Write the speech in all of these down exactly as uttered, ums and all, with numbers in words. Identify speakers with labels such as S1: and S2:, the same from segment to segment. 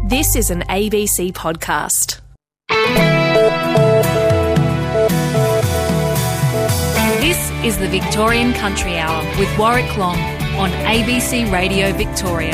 S1: This is an A B C podcast. This is the Victorian Country Hour with Warwick Long on A B C Radio Victoria.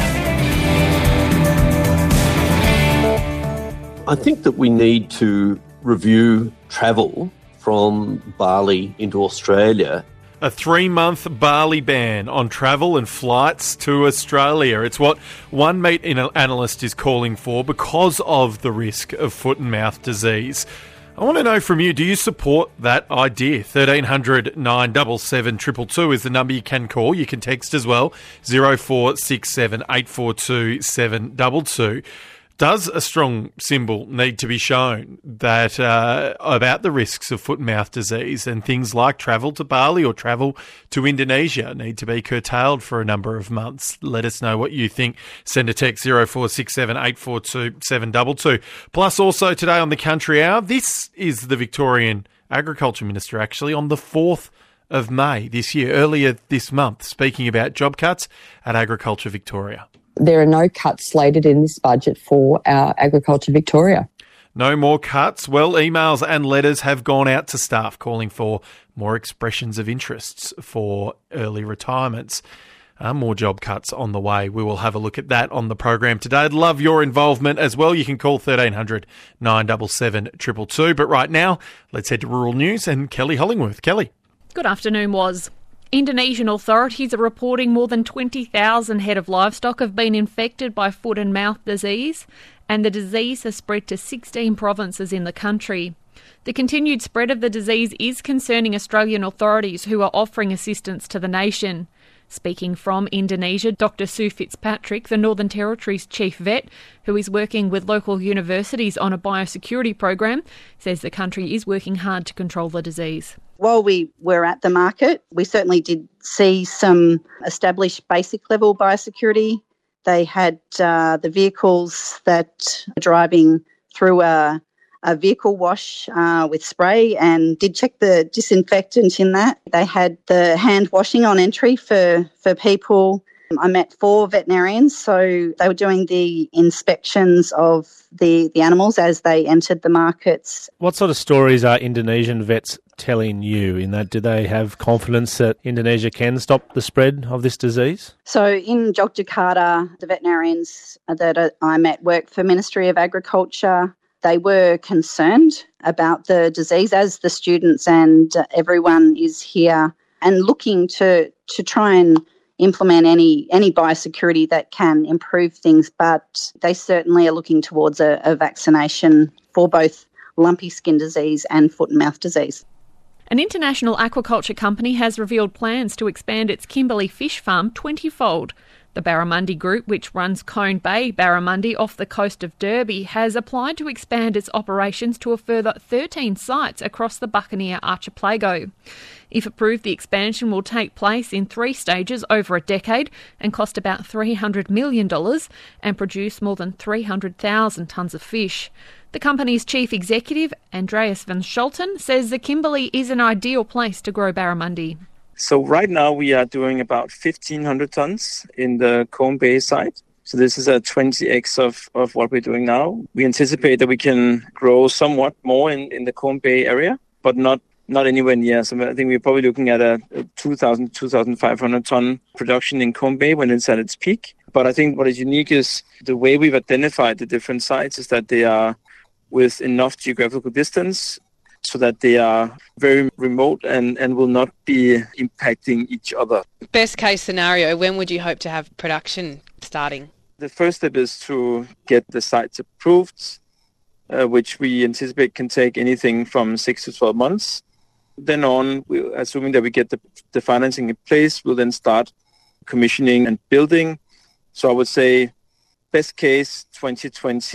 S2: I think that we need to review travel from Bali into Australia.
S3: A three-month Bali ban on travel and flights to Australia. It's what one meat analyst is calling for because of the risk of foot and mouth disease. I want to know from you, do you support that idea? thirteen hundred nine seven seven two two two is the number you can call. You can text as well, zero four six seven eight four two seven two two. Does a strong symbol need to be shown that uh, about the risks of foot and mouth disease, and things like travel to Bali or travel to Indonesia need to be curtailed for a number of months? Let us know what you think. Send a text zero four six seven eight four two seven two two. Plus also today on the Country Hour, this is the Victorian Agriculture Minister actually on the fourth of May this year, earlier this month, speaking about job cuts at Agriculture Victoria.
S4: There are no cuts slated in this budget for our Agriculture Victoria.
S3: No more cuts. Well, emails and letters have gone out to staff calling for more expressions of interests for early retirements. Uh, more job cuts on the way. We will have a look at that on the program today. I'd love your involvement as well. You can call thirteen hundred nine seven seven two two two. But right now, let's head to rural news and Kelly Hollingworth. Kelly.
S5: Good afternoon, Woz. Indonesian authorities are reporting more than twenty thousand head of livestock have been infected by foot and mouth disease, and the disease has spread to sixteen provinces in the country. The continued spread of the disease is concerning Australian authorities who are offering assistance to the nation. Speaking from Indonesia, Doctor Sue Fitzpatrick, the Northern Territory's chief vet, who is working with local universities on a biosecurity program, says the country is working hard to control the disease.
S6: While we were at the market, we certainly did see some established basic level biosecurity. They had uh, the vehicles that were driving through a, a vehicle wash uh, with spray and did check the disinfectant in that. They had the hand washing on entry for, for people. I met four veterinarians, so they were doing the inspections of the, the animals as they entered the markets.
S7: What sort of stories are Indonesian vets telling you in that? Do they have confidence that Indonesia can stop the spread of this disease?
S6: So in Yogyakarta, the veterinarians that I met work for Ministry of Agriculture. They were concerned about the disease, as the students and everyone is here, and looking to, to try and implement any any biosecurity that can improve things, but they certainly are looking towards a, a vaccination for both lumpy skin disease and foot and mouth disease.
S5: An international aquaculture company has revealed plans to expand its Kimberley fish farm twenty-fold. The Barramundi Group, which runs Cone Bay Barramundi off the coast of Derby, has applied to expand its operations to a further thirteen sites across the Buccaneer Archipelago. If approved, the expansion will take place in three stages over a decade and cost about three hundred million dollars and produce more than three hundred thousand tonnes of fish. The company's chief executive, Andreas van Scholten, says the Kimberley is an ideal place to grow barramundi.
S8: So right now we are doing about fifteen hundred tons in the Cone Bay site. So this is a twenty x of, of what we're doing now. We anticipate that we can grow somewhat more in, in the Cone Bay area, but not, not anywhere near. So I think we're probably looking at a two thousand, two thousand five hundred ton production in Cone Bay when it's at its peak. But I think what is unique is the way we've identified the different sites is that they are with enough geographical distance so that they are very remote and, and will not be impacting each other.
S9: Best case scenario, when would you hope to have production starting?
S8: The first step is to get the sites approved, uh, which we anticipate can take anything from six to twelve months. Then on, we, assuming that we get the, the financing in place, we'll then start commissioning and building. So I would say best case twenty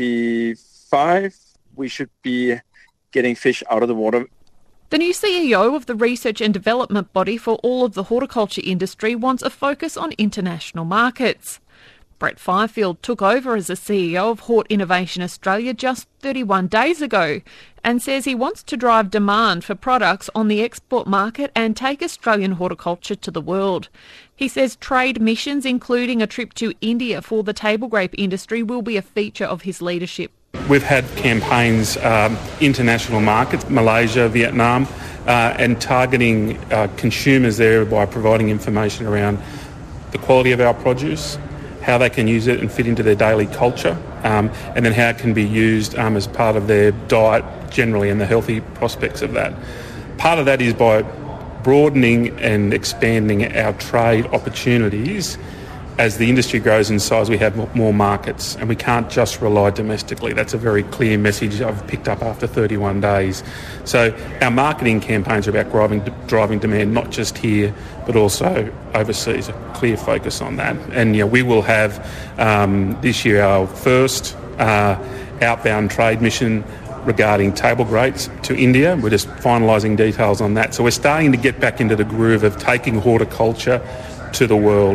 S8: twenty-five, we should be getting fish out of the water.
S5: The new C E O of the research and development body for all of the horticulture industry wants a focus on international markets. Brett Fifield took over as the C E O of Hort Innovation Australia just thirty-one days ago and says he wants to drive demand for products on the export market and take Australian horticulture to the world. He says trade missions, including a trip to India for the table grape industry, will be a feature of his leadership.
S10: We've had campaigns, um, international markets, Malaysia, Vietnam, uh, and targeting uh, consumers there by providing information around the quality of our produce, how they can use it and fit into their daily culture, um, and then how it can be used um, as part of their diet generally and the healthy prospects of that. Part of that is by broadening and expanding our trade opportunities. As the industry grows in size, we have more markets and we can't just rely domestically. That's a very clear message I've picked up after thirty-one days. So our marketing campaigns are about driving, driving demand, not just here, but also overseas, a clear focus on that. And you know, we will have um, this year our first uh, outbound trade mission regarding table grapes to India. We're just finalising details on that. So we're starting to get back into the groove of taking horticulture to the world.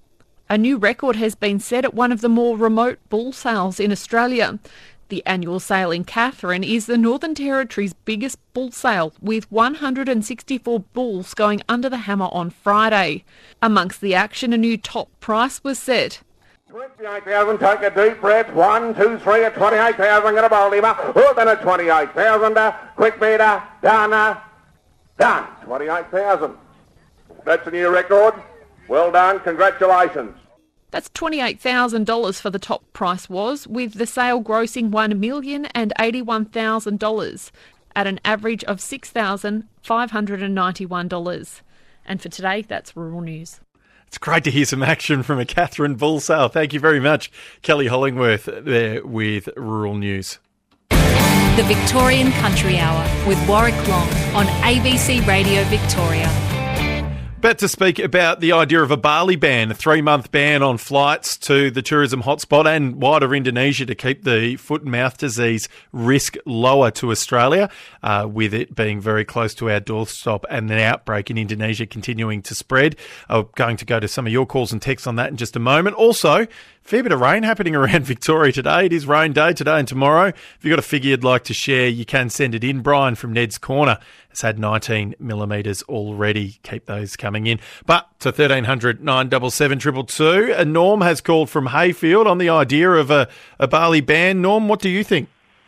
S5: A new record has been set at one of the more remote bull sales in Australia. The annual sale in Katherine is the Northern Territory's biggest bull sale, with one hundred sixty-four bulls going under the hammer on Friday. Amongst the action, a new top price was set.
S11: twenty-eight thousand, take a deep breath. One, two, three, at twenty-eight thousand, going to bowl him up. Oh, then at twenty-eight thousand, uh, quick meter, done, uh, done. twenty-eight thousand. That's a new record. Well done, congratulations.
S5: That's twenty-eight thousand dollars for the top price was, with the sale grossing one million eighty-one thousand dollars at an average of six thousand five hundred ninety-one dollars. And for today, that's Rural News.
S3: It's great to hear some action from a Katherine bull sale. Thank you very much, Kelly Hollingworth, there with Rural News.
S1: The Victorian Country Hour with Warwick Long on A B C Radio Victoria.
S3: About to speak about the idea of a barley ban, a three-month ban on flights to the tourism hotspot and wider Indonesia to keep the foot and mouth disease risk lower to Australia, uh, with it being very close to our doorstep and the outbreak in Indonesia continuing to spread. I'm going to go to some of your calls and texts on that in just a moment. Also, fair bit of rain happening around Victoria today. It is rain day today and tomorrow. If you've got a figure you'd like to share, you can send it in. Brian from Ned's Corner has had nineteen millimetres already. Keep those coming in. But to thirteen hundred nine seven seven two two two, a Norm has called from Hayfield on the idea of a, a barley ban. Norm, what do you think?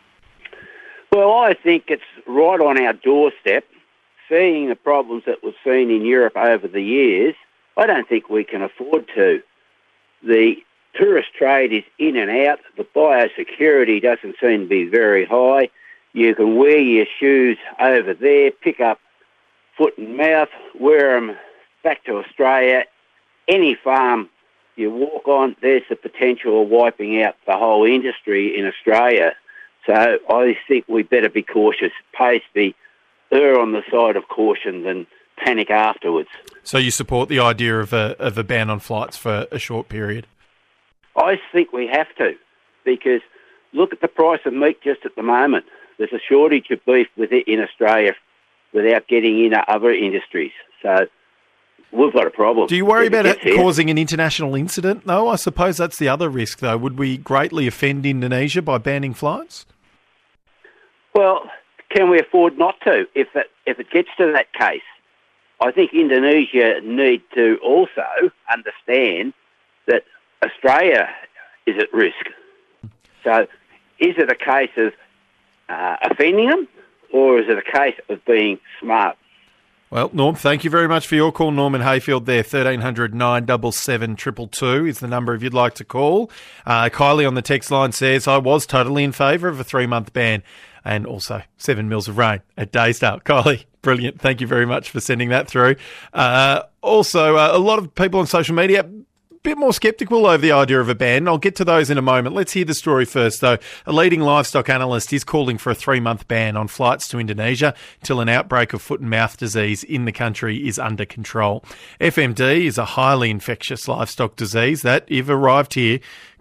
S12: Well, I think it's right on our doorstep. Seeing the problems that we've seen in Europe over the years, I don't think we can afford to. The tourist trade is in and out. The biosecurity doesn't seem to be very high. You can wear your shoes over there, pick up foot and mouth, wear them back to Australia. Any farm you walk on, there's the potential of wiping out the whole industry in Australia. So I think we better be cautious. It pays to be err on the side of caution than panic afterwards.
S3: So you support the idea of a, of a ban on flights for a short period?
S12: I think we have to, because look at the price of meat just at the moment. There's a shortage of beef with it in Australia without getting into other industries. So we've got a problem.
S3: Do you worry about it causing an international incident, though? I suppose that's the other risk, though. Would we greatly offend Indonesia by banning flights?
S12: Well, can we afford not to? If it, if it gets to that case, I think Indonesia need to also understand that Australia is at risk. So is it a case of uh, offending them, or is it a case of being smart?
S3: Well, Norm, thank you very much for your call. Norman Hayfield there, thirteen hundred nine seven seven two two two is the number if you'd like to call. Uh, Kylie on the text line says, I was totally in favour of a three-month ban and also seven mils of rain at Daysdale. Kylie, brilliant. Thank you very much for sending that through. Uh, also, uh, a lot of people on social media bit more sceptical over the idea of a ban. I'll get to those in a moment. Let's hear the story first, though. A leading livestock analyst is calling for a three-month ban on flights to Indonesia till an outbreak of foot and mouth disease in the country is under control. F M D is a highly infectious livestock disease that, if arrived here,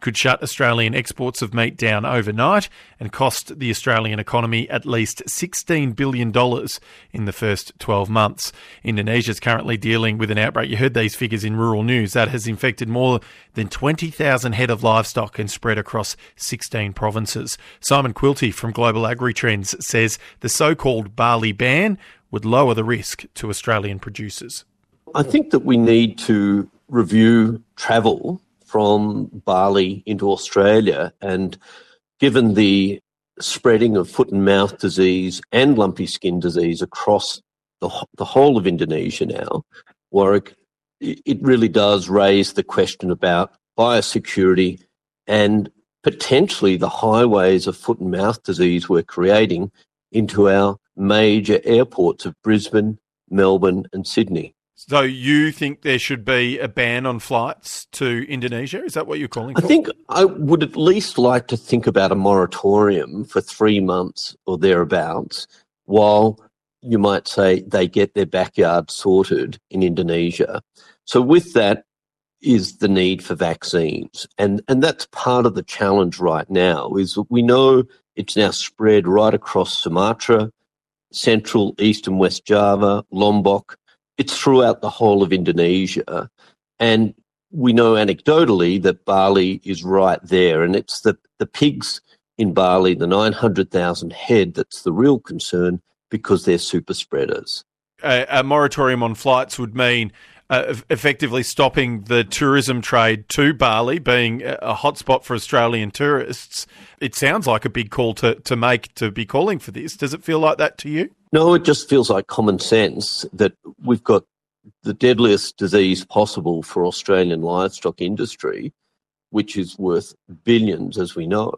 S3: could shut Australian exports of meat down overnight and cost the Australian economy at least sixteen billion dollars in the first twelve months. Indonesia is currently dealing with an outbreak. You heard these figures in Rural News. That has infected more than twenty thousand head of livestock and spread across sixteen provinces. Simon Quilty from Global Agri-Trends says the so-called barley ban would lower the risk to Australian producers.
S2: I think that we need to review travel from barley into Australia, and given the spreading of foot and mouth disease and lumpy skin disease across the, the whole of Indonesia now, Warwick, it really does raise the question about biosecurity and potentially the highways of foot and mouth disease we're creating into our major airports of Brisbane, Melbourne and Sydney.
S3: So you think there should be a ban on flights to Indonesia? Is that what you're calling for?
S2: I think I would at least like to think about a moratorium for three months or thereabouts while you might say they get their backyard sorted in Indonesia. So with that is the need for vaccines. And, and that's part of the challenge right now is that we know it's now spread right across Sumatra, Central, East and West Java, Lombok. It's throughout the whole of Indonesia. And we know anecdotally that Bali is right there. And it's the, the pigs in Bali, the nine hundred thousand head, that's the real concern because they're super spreaders.
S3: A, a moratorium on flights would mean uh, effectively stopping the tourism trade to Bali, being a hotspot for Australian tourists. It sounds like a big call to, to make to be calling for this. Does it feel like that to you?
S2: No, it just feels like common sense that we've got the deadliest disease possible for Australian livestock industry, which is worth billions, as we know,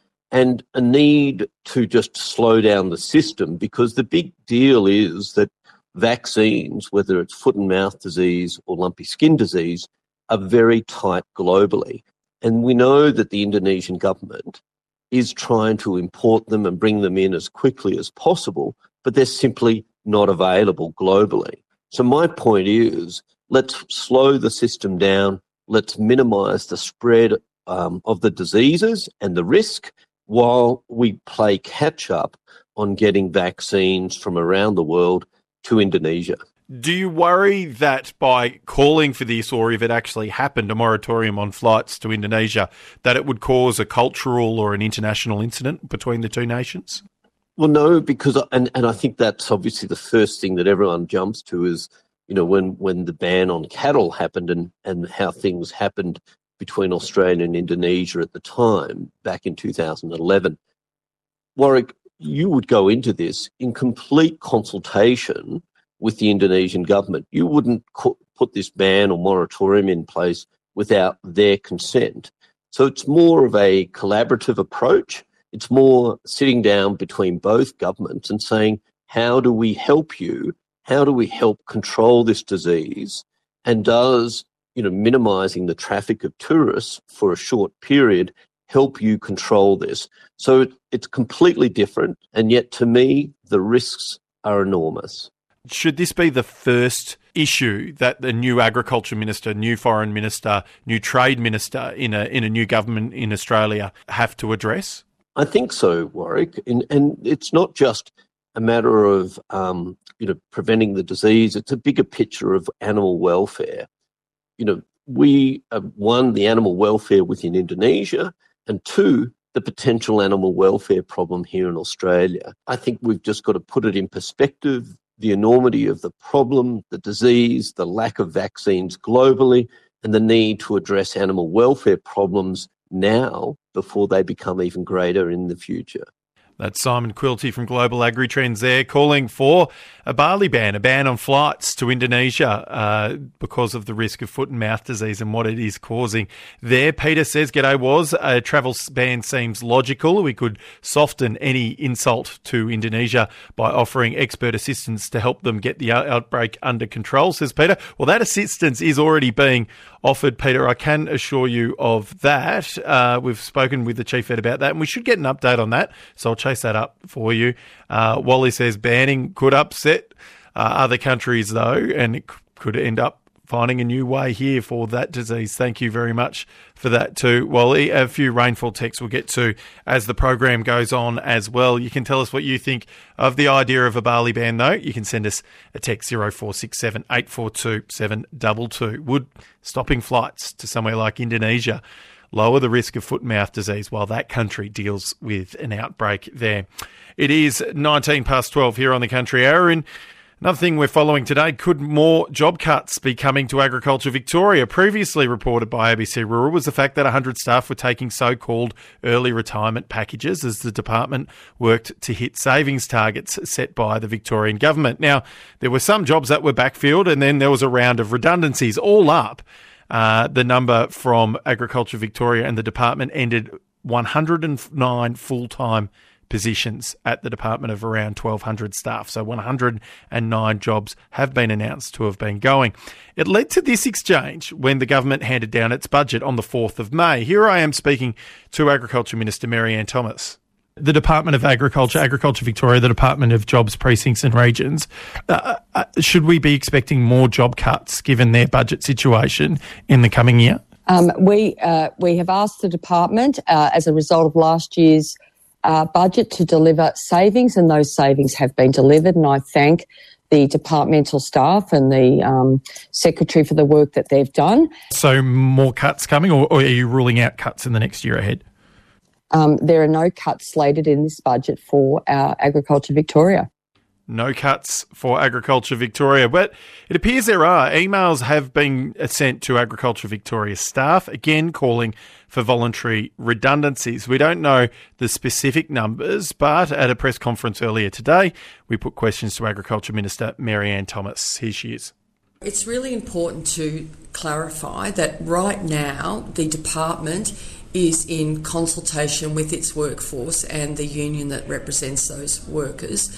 S2: and a need to just slow down the system because the big deal is that vaccines, whether it's foot and mouth disease or lumpy skin disease, are very tight globally. And we know that the Indonesian government is trying to import them and bring them in as quickly as possible, but they're simply not available globally. So my point is, let's slow the system down, let's minimise the spread um, of the diseases and the risk while we play catch-up on getting vaccines from around the world to Indonesia.
S3: Do you worry that by calling for this, or if it actually happened, a moratorium on flights to Indonesia, that it would cause a cultural or an international incident between the two nations?
S2: Well, no, because, and, and I think that's obviously the first thing that everyone jumps to is, you know, when, when the ban on cattle happened and, and how things happened between Australia and Indonesia at the time, back in two thousand eleven. Warwick, you would go into this in complete consultation with the Indonesian government. You wouldn't co- put this ban or moratorium in place without their consent. So it's more of a collaborative approach. It's more sitting down between both governments and saying, how do we help you? How do we help control this disease? And does, you know, minimising the traffic of tourists for a short period help you control this? So it, it's completely different. And yet, to me, the risks are enormous.
S3: Should this be the first issue that the new agriculture minister, new foreign minister, new trade minister in a in a new government in Australia have to address?
S2: I think so, Warwick. And, and it's not just a matter of um, you know, preventing the disease. It's a bigger picture of animal welfare. You know, we uh, one, the animal welfare within Indonesia, and two, the potential animal welfare problem here in Australia. I think we've just got to put it in perspective, the enormity of the problem, the disease, the lack of vaccines globally, and the need to address animal welfare problems now before they become even greater in the future.
S3: That's Simon Quilty from Global Agri-Trends there, calling for a barley ban, a ban on flights to Indonesia uh, because of the risk of foot and mouth disease and what it is causing there. Peter says, G'day Woz, a travel ban seems logical. We could soften any insult to Indonesia by offering expert assistance to help them get the outbreak under control, says Peter. Well, that assistance is already being offered, Peter. I can assure you of that. Uh, we've spoken with the Chief Vet about that, and we should get an update on that, so I'll chase that up for you. Uh, Wally says banning could upset uh, other countries, though, and it c- could end up finding a new way here for that disease. Thank you very much for that too. Well, a few rainfall texts we'll get to as the program goes on as well. You can tell us what you think of the idea of a barley ban, though. You can send us a text zero four six seven, eight four two, seven two two. Would stopping flights to somewhere like Indonesia lower the risk of foot and mouth disease while that country deals with an outbreak there? It is nineteen past twelve here on the Country Hour. And another thing we're following today, could more job cuts be coming to Agriculture Victoria? Previously reported by A B C Rural was the fact that one hundred staff were taking so-called early retirement packages as the department worked to hit savings targets set by the Victorian government. Now, there were some jobs that were backfilled, and then there was a round of redundancies. All up, uh, the number from Agriculture Victoria and the department ended one hundred nine full-time positions at the department of around twelve hundred staff. So one hundred nine jobs have been announced to have been going. It led to this exchange when the government handed down its budget on the fourth of May. Here I am speaking to Agriculture Minister Mary-Ann Thomas. The Department of Agriculture, Agriculture Victoria, the Department of Jobs, Precincts and Regions, uh, uh, should we be expecting more job cuts given their budget situation in the coming year?
S4: Um, we, uh, we have asked the department, uh, as a result of last year's Uh, budget, to deliver savings, and those savings have been delivered, and I thank the departmental staff and the um, secretary for the work that they've done.
S3: So more cuts coming, or, or are you ruling out cuts in the next year ahead?
S4: Um, there are no cuts slated in this budget for our Agriculture Victoria.
S3: No cuts for Agriculture Victoria, but it appears there are. Emails have been sent to Agriculture Victoria staff, again calling for voluntary redundancies. We don't know the specific numbers, but at a press conference earlier today, we put questions to Agriculture Minister Mary-Ann Thomas. Here she is.
S13: It's really important to clarify that right now the department is in consultation with its workforce and the union that represents those workers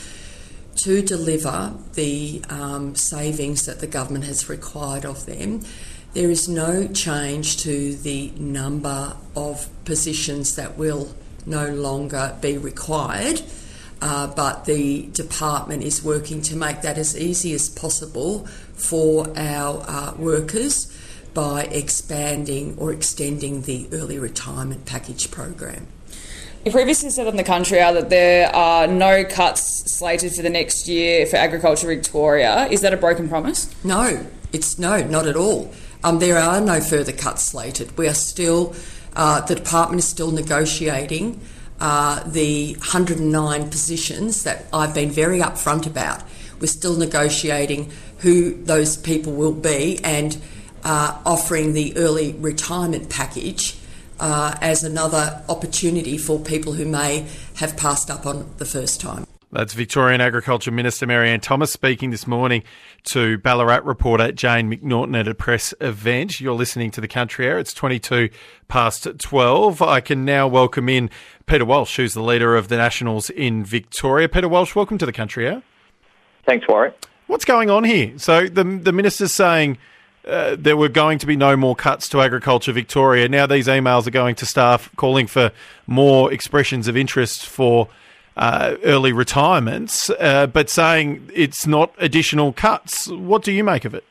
S13: to deliver the um, savings that the government has required of them. There is no change to the number of positions that will no longer be required, uh, but the department is working to make that as easy as possible for our uh, workers by expanding or extending the early retirement package program.
S14: You previously said on the Country Hour that there are no cuts slated for the next year for Agriculture Victoria. Is that a broken promise?
S13: No, it's no, not at all. Um, there are no further cuts slated. We are still, uh, the department is still negotiating uh, the one hundred nine positions that I've been very upfront about. We're still negotiating who those people will be and uh, offering the early retirement package Uh, as another opportunity for people who may have passed up on the first time.
S3: That's Victorian Agriculture Minister Mary-Ann Thomas speaking this morning to Ballarat reporter Jane McNaughton at a press event. You're listening to The Country Hour. It's twenty-two past twelve. I can now welcome in Peter Walsh, who's the leader of the Nationals in Victoria. Peter Walsh, welcome to The Country Hour.
S15: Thanks, Warwick.
S3: What's going on here? So the the minister's saying Uh, there were going to be no more cuts to Agriculture Victoria. Now these emails are going to staff calling for more expressions of interest for uh, early retirements, uh, but saying it's not additional cuts. What do you make of it?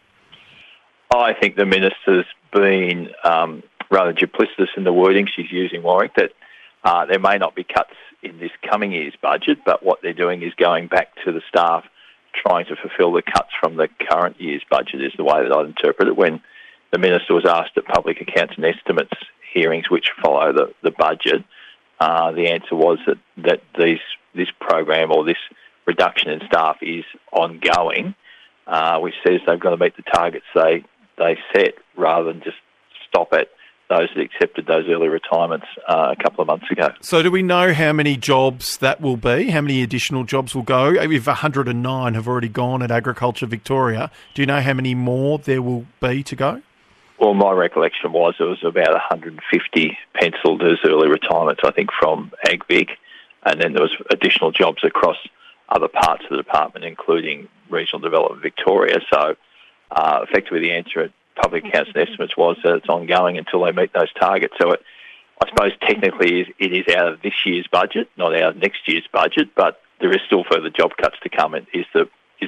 S15: I think the minister's been um, rather duplicitous in the wording she's using, Warwick, that uh, there may not be cuts in this coming year's budget, but what they're doing is going back to the staff trying to fulfil the cuts from the current year's budget is the way that I'd interpret it. When the minister was asked at public accounts and estimates hearings which follow the, the budget, uh, the answer was that, that these this program or this reduction in staff is ongoing, uh, which says they've got to meet the targets they, they set rather than just stop at those that accepted those early retirements uh, a couple of months ago.
S3: So do we know how many jobs that will be? How many additional jobs will go? If one hundred nine have already gone at Agriculture Victoria, do you know how many more there will be to go?
S15: Well, my recollection was it was about one hundred fifty pencilled as early retirements, I think, from AgVic, and then there was additional jobs across other parts of the department, including Regional Development Victoria. So uh, effectively the answer at public accounts and estimates was that it's ongoing until they meet those targets. So it, I suppose technically it is out of this year's budget, not out of next year's budget, but there is still further job cuts to come. It is the is the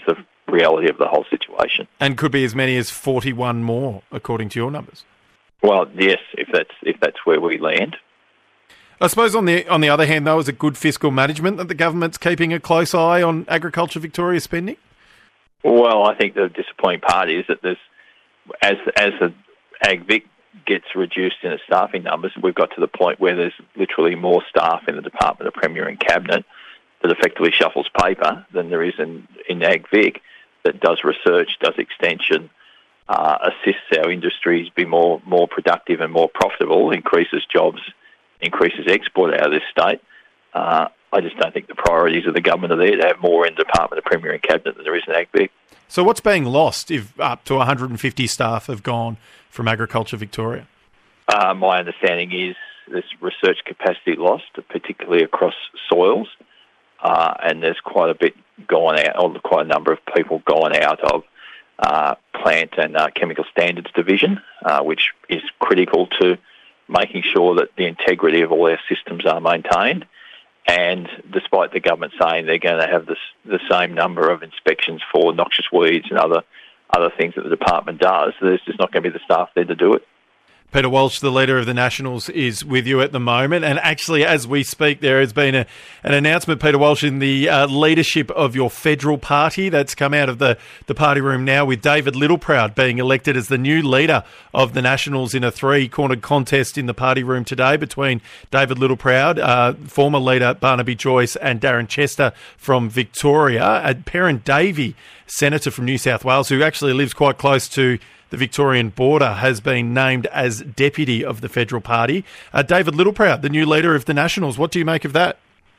S15: reality of the whole situation.
S3: And could be as many as forty-one more, according to your numbers.
S15: Well, yes, if that's if that's where we land.
S3: I suppose on the on the other hand, though, is it good fiscal management that the government's keeping a close eye on Agriculture Victoria spending?
S15: Well, I think the disappointing part is that there's, as as the AgVic gets reduced in its staffing numbers, we've got to the point where there's literally more staff in the Department of Premier and Cabinet that effectively shuffles paper than there is in, in AgVic that does research, does extension, uh, assists our industries be more, more productive and more profitable, increases jobs, increases export out of this state. Uh, I just don't think the priorities of the government are there to have more in the Department of Premier and Cabinet than there is in AgVic.
S3: So what's being lost if up to one hundred fifty staff have gone from Agriculture Victoria?
S15: Uh, my understanding is there's research capacity lost, particularly across soils, uh, and there's quite a bit gone out, or quite a number of people gone out of uh, plant and uh, chemical standards division, uh, which is critical to making sure that the integrity of all our systems are maintained. And despite the government saying they're going to have this, the same number of inspections for noxious weeds and other other things that the department does, there's just not going to be the staff there to do it.
S3: Peter Walsh, the leader of the Nationals, is with you at the moment. And actually, as we speak, there has been a, an announcement, Peter Walsh, in the uh, leadership of your federal party that's come out of the, the party room now, with David Littleproud being elected as the new leader of the Nationals in a three-cornered contest in the party room today between David Littleproud, uh, former leader Barnaby Joyce, and Darren Chester from Victoria. And Perrin Davey, Senator from New South Wales, who actually lives quite close to the Victorian border, has been named as deputy of the federal party. Uh, David Littleproud, the new leader of the Nationals, what do you make of that?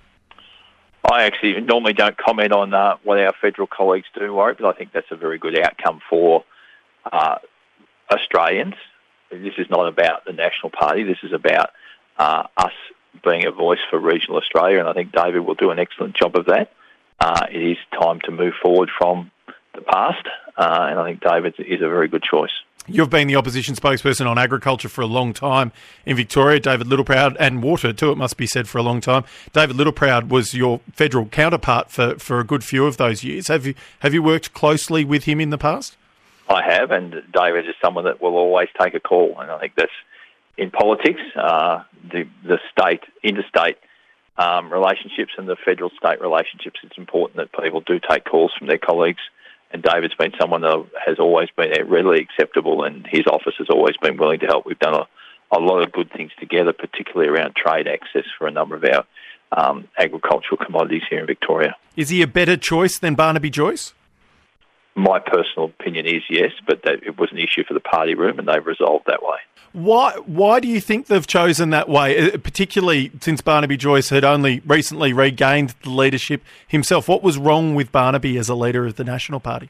S15: I actually normally don't comment on uh, what our federal colleagues do, Warwick, but I think that's a very good outcome for uh, Australians. This is not about the National Party. This is about uh, us being a voice for regional Australia, and I think David will do an excellent job of that. Uh, it is time to move forward from the past, uh, and I think David is a very good choice.
S3: You've been the opposition spokesperson on agriculture for a long time in Victoria, David Littleproud, and water too, it must be said, for a long time. David Littleproud was your federal counterpart for, for a good few of those years. Have you have you worked closely with him in the past?
S15: I have, and David is someone that will always take a call, and I think that's in politics, uh, the the state, interstate um, relationships and the federal-state relationships. It's important that people do take calls from their colleagues. And David's been someone that has always been readily acceptable, and his office has always been willing to help. We've done a, a lot of good things together, particularly around trade access for a number of our um, agricultural commodities here in Victoria.
S3: Is he a better choice than Barnaby Joyce?
S15: My personal opinion is yes, but that, it was an issue for the party room, and they've resolved that way.
S3: Why Why do you think they've chosen that way, particularly since Barnaby Joyce had only recently regained the leadership himself? What was wrong with Barnaby as a leader of the National Party?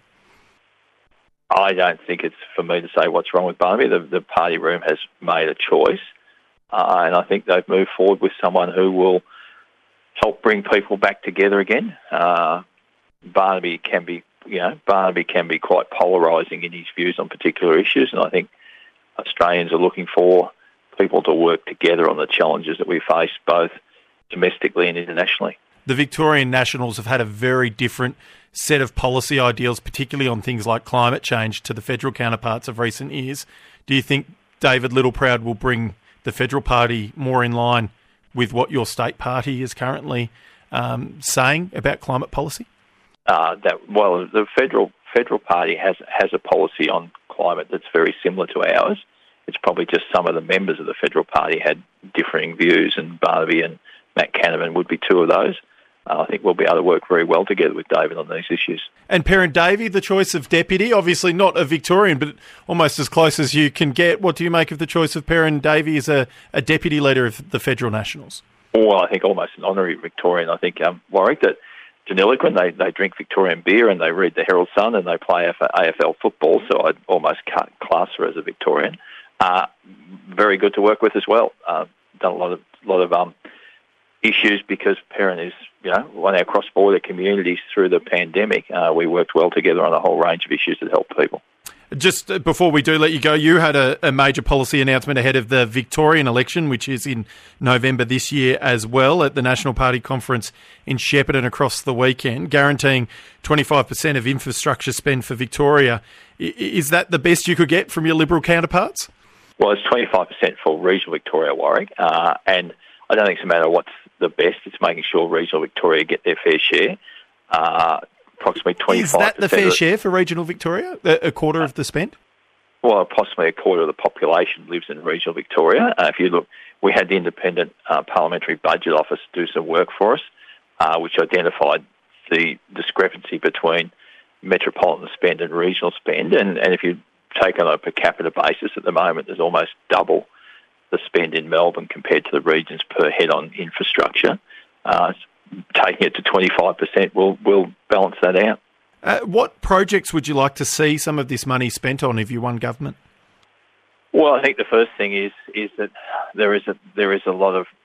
S15: I don't think it's for me to say what's wrong with Barnaby. The, the party room has made a choice, uh, and I think they've moved forward with someone who will help bring people back together again. Uh, Barnaby can be, you know, Barnaby can be quite polarising in his views on particular issues, and I think Australians are looking for people to work together on the challenges that we face, both domestically and internationally.
S3: The Victorian Nationals have had a very different set of policy ideals, particularly on things like climate change, to the federal counterparts of recent years. Do you think David Littleproud will bring the federal party more in line with what your state party is currently um, saying about climate policy?
S15: Uh, that well, the federal federal party has has a policy on climate that's very similar to ours. It's probably just some of the members of the federal party had differing views, and Barnaby and Matt Canavan would be two of those. Uh, I think we'll be able to work very well together with David on these issues.
S3: And Perrin Davey, the choice of deputy, obviously not a Victorian, but almost as close as you can get. What do you make of the choice of Perrin Davey as a, a deputy leader of the Federal Nationals?
S15: Well, I think almost an honorary Victorian. I think, um, Warwick, that Deniliquin, they, they drink Victorian beer and they read the Herald Sun and they play A F L football, so I'd almost class her as a Victorian. Uh, very good to work with as well. Uh, done a lot of lot of um, issues because Perrin is, you know, one of our cross-border communities through the pandemic. Uh, we worked well together on a whole range of issues that help people.
S3: Just before we do let you go, you had a, a major policy announcement ahead of the Victorian election, which is in November this year as well, at the National Party conference in Shepparton across the weekend, guaranteeing twenty-five percent of infrastructure spend for Victoria. Is that the best you could get from your Liberal counterparts?
S15: Well, it's twenty-five percent for regional Victoria, Warwick, uh, and I don't think it's a matter of what's the best. It's making sure regional Victoria get their fair share. Uh, approximately twenty-five percent.
S3: Is that the fair share for regional Victoria, a quarter of the spend?
S15: Well, approximately a quarter of the population lives in regional Victoria. Uh, if you look, we had the Independent uh, Parliamentary Budget Office do some work for us, uh, which identified the discrepancy between metropolitan spend and regional spend. And, and if you take on a per capita basis, at the moment there's almost double the spend in Melbourne compared to the regions per head on infrastructure. Uh, taking it to twenty-five percent will will balance that out.
S3: Uh, what projects would you like to see some of this money spent on if you won government?
S15: Well, I think the first thing is is that there is a there is a lot of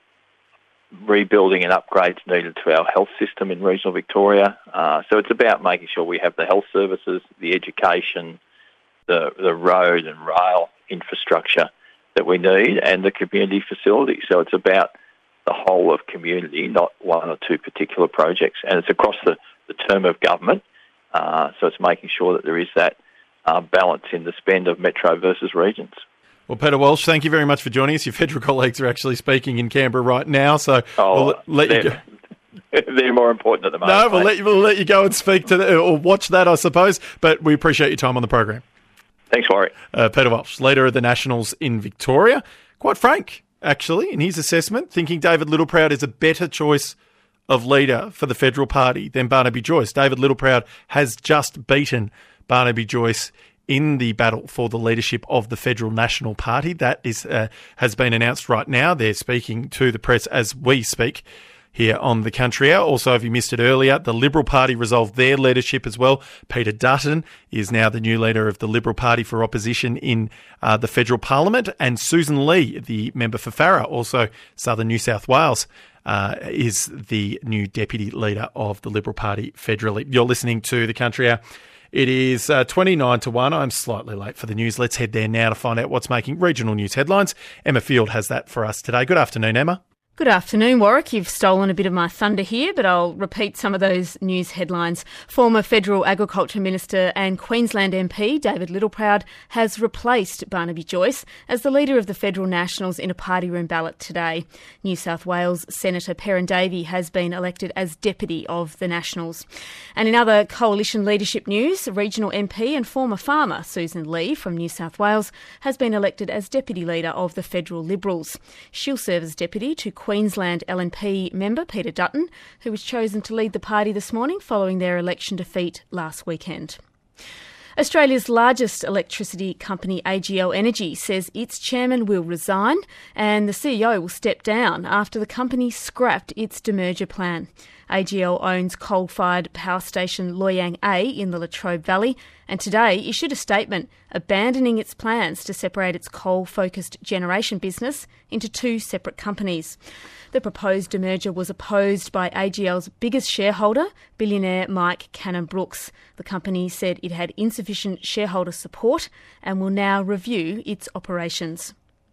S15: rebuilding and upgrades needed to our health system in regional Victoria. Uh, so it's about making sure we have the health services, the education, the the road and rail infrastructure that we need, and the community facilities. So it's about the whole of community, not one or two particular projects. And it's across the, the term of government. Uh, so it's making sure that there is that uh, balance in the spend of metro versus regions.
S3: Well, Peter Walsh, thank you very much for joining us. Your federal colleagues are actually speaking in Canberra right now, so
S15: oh,
S3: we'll let you go.
S15: They're more important at the moment.
S3: No, we'll let, you, we'll let you go and speak to the, or watch that, I suppose, but we appreciate your time on the program.
S15: Thanks, Warwick.
S3: Uh, Peter Walsh, leader of the Nationals in Victoria. Quite frank, actually, in his assessment, thinking David Littleproud is a better choice of leader for the federal party than Barnaby Joyce. David Littleproud has just beaten Barnaby Joyce in the battle for the leadership of the Federal National Party. That is uh, has been announced right now. They're speaking to the press as we speak here on the Country Hour. Also, if you missed it earlier, the Liberal Party resolved their leadership as well. Peter Dutton is now the new leader of the Liberal Party for opposition in uh, the federal parliament. And Susan Lee, the member for Farrer, also Southern New South Wales, uh, is the new deputy leader of the Liberal Party federally. You're listening to the Country Hour. It is uh, twenty-nine to one. I'm slightly late for the news. Let's head there now to find out what's making regional news headlines. Emma Field has that for us today. Good afternoon, Emma.
S16: Good afternoon, Warwick. You've stolen a bit of my thunder here, but I'll repeat some of those news headlines. Former Federal Agriculture Minister and Queensland M P David Littleproud has replaced Barnaby Joyce as the leader of the Federal Nationals in a party room ballot today. New South Wales Senator Perrin Davey has been elected as deputy of the Nationals. And in other coalition leadership news, regional M P and former farmer Susan Lee from New South Wales has been elected as deputy leader of the Federal Liberals. She'll serve as deputy to Queensland L N P member Peter Dutton, who was chosen to lead the party this morning following their election defeat last weekend. Australia's largest electricity company, A G L Energy, says its chairman will resign and the C E O will step down after the company scrapped its demerger plan. A G L owns coal-fired power station Loy Yang A in the Latrobe Valley and today issued a statement abandoning its plans to separate its coal-focused generation business into two separate companies. The proposed demerger was opposed by A G L's biggest shareholder, billionaire Mike Cannon-Brookes. The company said it had insufficient shareholder support and will now review its operations.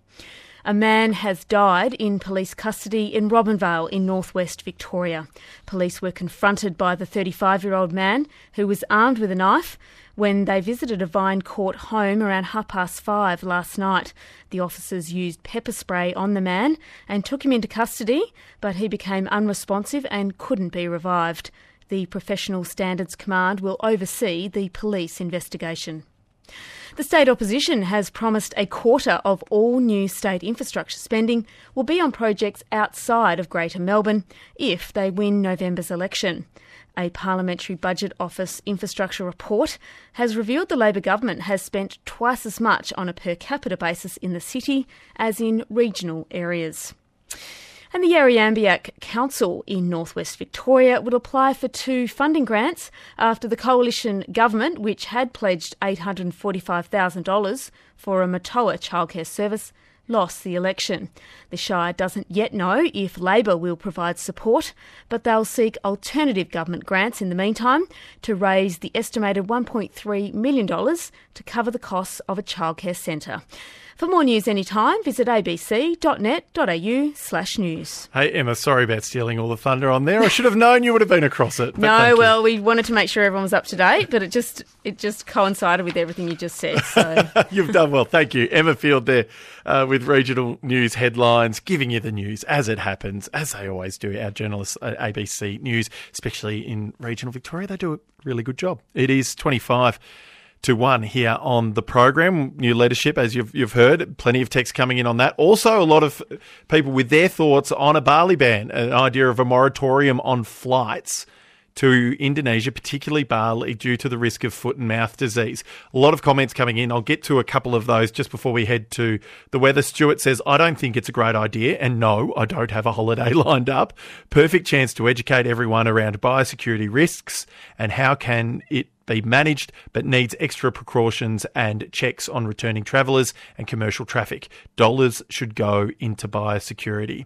S16: A man has died in police custody in Robinvale in northwest Victoria. Police were confronted by the thirty-five-year-old man who was armed with a knife when they visited a Vine Court home around half past five last night. The officers used pepper spray on the man and took him into custody, but he became unresponsive and couldn't be revived. The Professional Standards Command will oversee the police investigation. The state opposition has promised a quarter of all new state infrastructure spending will be on projects outside of Greater Melbourne if they win November's election. A Parliamentary Budget Office infrastructure report has revealed the Labor government has spent twice as much on a per capita basis in the city as in regional areas. And the Yarriambiack Council in northwest Victoria will apply for two funding grants after the coalition government, which had pledged eight hundred forty-five thousand dollars for a Matoa childcare service, lost the election. The Shire doesn't yet know if Labor will provide support, but they'll seek alternative government grants in the meantime to raise the estimated one point three million dollars to cover the costs of a childcare centre. For more news anytime, visit abc.net.au slash news.
S3: Hey, Emma, sorry about stealing all the thunder on there. I should have known you would have been across it.
S16: No, well, we wanted to make sure everyone was up to date, but it just it just coincided with everything you just said. So
S3: You've done well. Thank you. Emma Field there uh, with regional news headlines, giving you the news as it happens, as they always do, our journalists at A B C News, especially in regional Victoria. They do a really good job. It is twenty-five to one here on the program. New leadership, as you've you've heard, plenty of text coming in on that. Also, a lot of people with their thoughts on a Bali ban, an idea of a moratorium on flights to Indonesia, particularly Bali, due to the risk of foot and mouth disease. A lot of comments coming in. I'll get to a couple of those just before we head to the weather. Stuart says, I don't think it's a great idea. And no, I don't have a holiday lined up. Perfect chance to educate everyone around biosecurity risks and how can it be managed, but needs extra precautions and checks on returning travellers and commercial traffic. Dollars should go into biosecurity.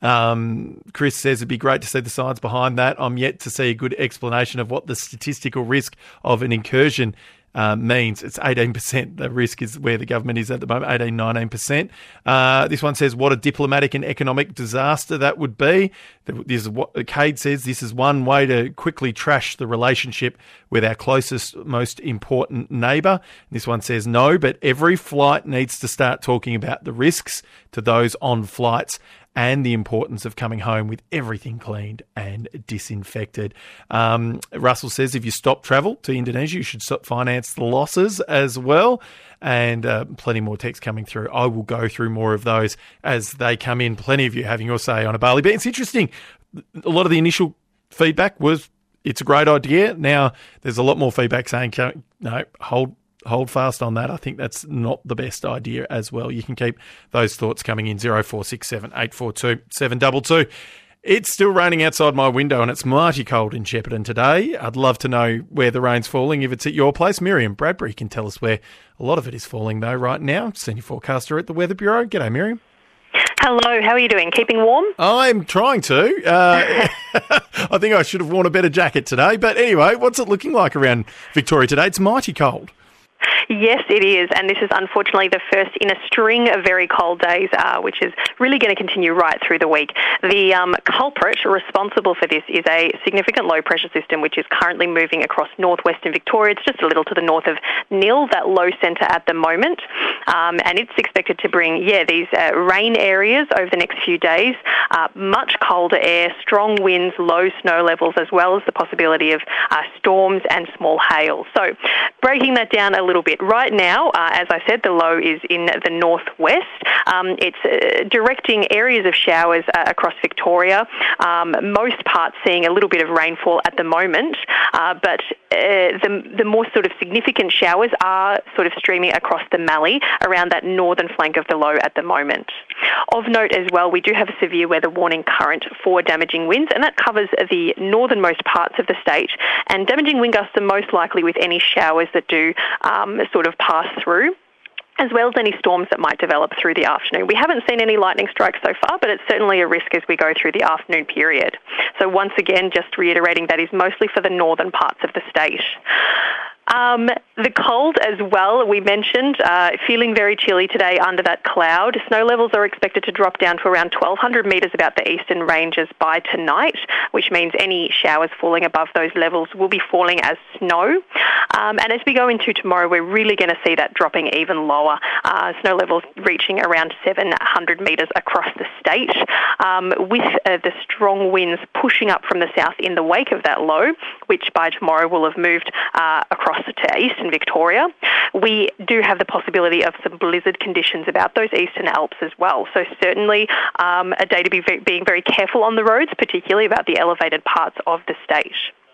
S3: Um, Chris says it'd be great to see the science behind that. I'm yet to see a good explanation of what the statistical risk of an incursion Uh, means. It's eighteen percent. The risk is where the government is at the moment, eighteen, nineteen percent. Uh, this one says, what a diplomatic and economic disaster that would be. This is what Cade says, this is one way to quickly trash the relationship with our closest, most important neighbour. This one says, no, but every flight needs to start talking about the risks to those on flights and the importance of coming home with everything cleaned and disinfected. Um, Russell says if you stop travel to Indonesia, you should stop finance the losses as well. And uh, plenty more text coming through. I will go through more of those as they come in. Plenty of you having your say on a Bali ban. It's interesting. A lot of the initial feedback was it's a great idea. Now there's a lot more feedback saying, no, hold Hold fast on that. I think that's not the best idea as well. You can keep those thoughts coming in, zero four six seven, eight four two, seven two two. It's still raining outside my window and it's mighty cold in Shepparton today. I'd love to know where the rain's falling, if it's at your place. Miriam Bradbury can tell us where a lot of it is falling though right now. Senior forecaster at the Weather Bureau. G'day, Miriam.
S17: Hello, how are you doing? Keeping warm?
S3: I'm trying to. Uh, I think I should have worn a better jacket today. But anyway, what's it looking like around Victoria today? It's mighty cold.
S17: Yes, it is, and this is unfortunately the first in a string of very cold days, uh, which is really going to continue right through the week. The um, culprit responsible for this is a significant low-pressure system which is currently moving across northwestern Victoria. It's just a little to the north of Nil, that low centre at the moment, um, and it's expected to bring, yeah, these uh, rain areas over the next few days, uh, much colder air, strong winds, low snow levels, as well as the possibility of uh, storms and small hail. So, breaking that down a little bit. Right now, uh, as I said, the low is in the northwest. Um, it's uh, directing areas of showers uh, across Victoria. Um, most parts seeing a little bit of rainfall at the moment, uh, but uh, the, the more sort of significant showers are sort of streaming across the Mallee around that northern flank of the low at the moment. Of note as well, we do have a severe weather warning current for damaging winds, and that covers the northernmost parts of the state. And damaging wind gusts are most likely with any showers that do um, sort of pass through, as well as any storms that might develop through the afternoon. We haven't seen any lightning strikes so far, but it's certainly a risk as we go through the afternoon period. So once again, just reiterating, that is mostly for the northern parts of the state. Um, the cold as well, we mentioned, uh, feeling very chilly today under that cloud. Snow levels are expected to drop down to around twelve hundred metres about the eastern ranges by tonight, which means any showers falling above those levels will be falling as snow. Um, and as we go into tomorrow, we're really going to see that dropping even lower, uh, snow levels reaching around seven hundred metres across the state, um, with uh, the strong winds pushing up from the south in the wake of that low, which by tomorrow will have moved uh, across to eastern Victoria. We do have the possibility of some blizzard conditions about those eastern Alps as well. So certainly um, a day to be ve- being very careful on the roads, particularly about the elevated parts of the state.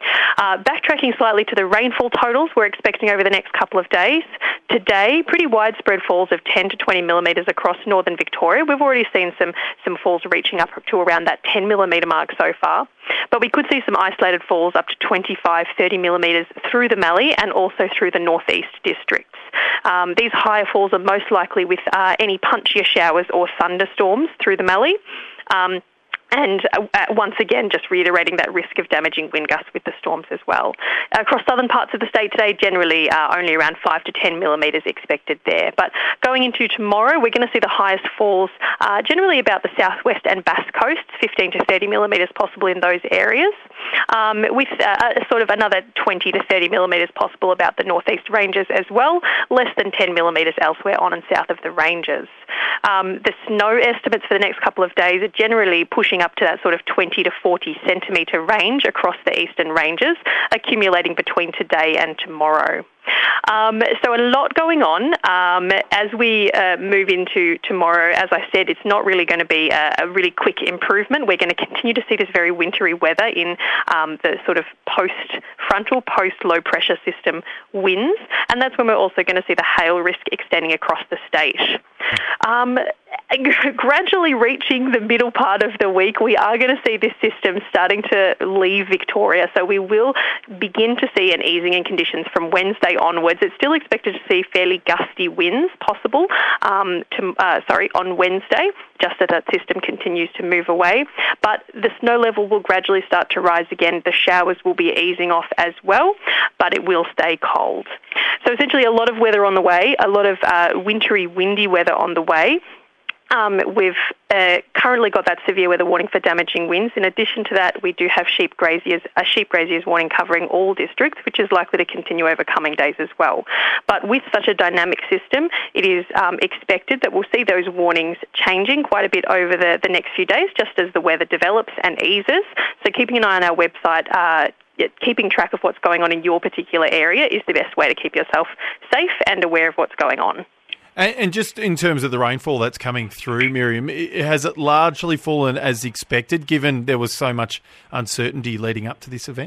S17: Uh, backtracking slightly to the rainfall totals we're expecting over the next couple of days. Today, pretty widespread falls of ten to twenty millimetres across northern Victoria. We've already seen some, some falls reaching up to around that ten millimetre mark so far. But we could see some isolated falls up to twenty-five, thirty millimetres through the Mallee and also through the northeast districts. Um, these higher falls are most likely with uh, any punchier showers or thunderstorms through the Mallee. Um, And uh, once again, just reiterating that risk of damaging wind gusts with the storms as well. Across southern parts of the state today, generally uh, only around five to ten millimetres expected there. But going into tomorrow, we're going to see the highest falls uh, generally about the southwest and Bass coasts, fifteen to thirty millimetres possible in those areas, um, with uh, sort of another twenty to thirty millimetres possible about the northeast ranges as well, less than ten millimetres elsewhere on and south of the ranges. Um, the snow estimates for the next couple of days are generally pushing up to that sort of twenty to forty centimetre range across the eastern ranges, accumulating between today and tomorrow. Um, so a lot going on. Um, as we uh, move into tomorrow, as I said, it's not really going to be a, a really quick improvement. We're going to continue to see this very wintry weather in um, the sort of post-frontal, post-low pressure system winds, and that's when we're also going to see the hail risk extending across the state. Um, gradually reaching the middle part of the week, we are going to see this system starting to leave Victoria. So we will begin to see an easing in conditions from Wednesday onwards. It's still expected to see fairly gusty winds possible um, to, uh, sorry, on Wednesday, just as that system continues to move away. But the snow level will gradually start to rise again. The showers will be easing off as well, but it will stay cold. So essentially a lot of weather on the way, a lot of uh, wintry, windy weather on the way. Um, we've uh, currently got that severe weather warning for damaging winds. In addition to that, we do have sheep graziers, a sheep graziers warning covering all districts, which is likely to continue over coming days as well. But with such a dynamic system, it is um, expected that we'll see those warnings changing quite a bit over the, the next few days, just as the weather develops and eases. So keeping an eye on our website, uh, keeping track of what's going on in your particular area is the best way to keep yourself safe and aware of what's going on.
S3: And, and just in terms of the rainfall that's coming through, Miriam, has it largely fallen as expected, given there was so much uncertainty leading up to this event?